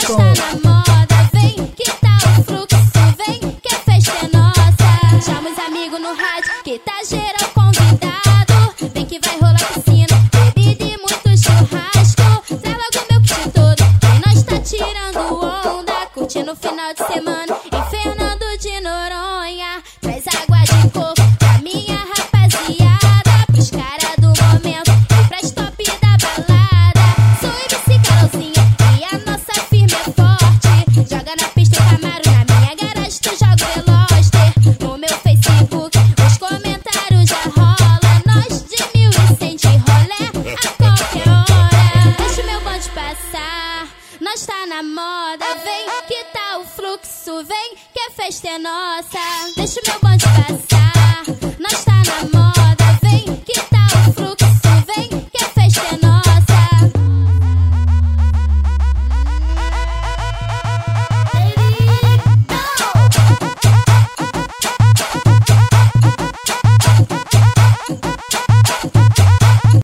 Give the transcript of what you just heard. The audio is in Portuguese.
tá na moda, vem que tá o fluxo, vem que a festa é nossa. Chama os amigos no rádio, que tá geral convidado. Vem que vai rolar piscina, bebida e muito churrasco. Traz logo meu kit todo, e nós tá tirando onda, curtindo o final de semana em Fernando de Noronha. Traz água de coco pra minha rapaziada, pros caras do momento e pras top da balada. Sou MC Carolzinha e a nossa firma é forte. Joga na pista o Camaro, na minha garagem tu joga o Veloster. No meu Facebook os comentários já rola, nós de 1100 de rolé a qualquer hora. Deixa o meu bonde passar, nós tá na moda, vem que tá o fluxo, vem que a festa é nossa. Deixa o meu bonde passar.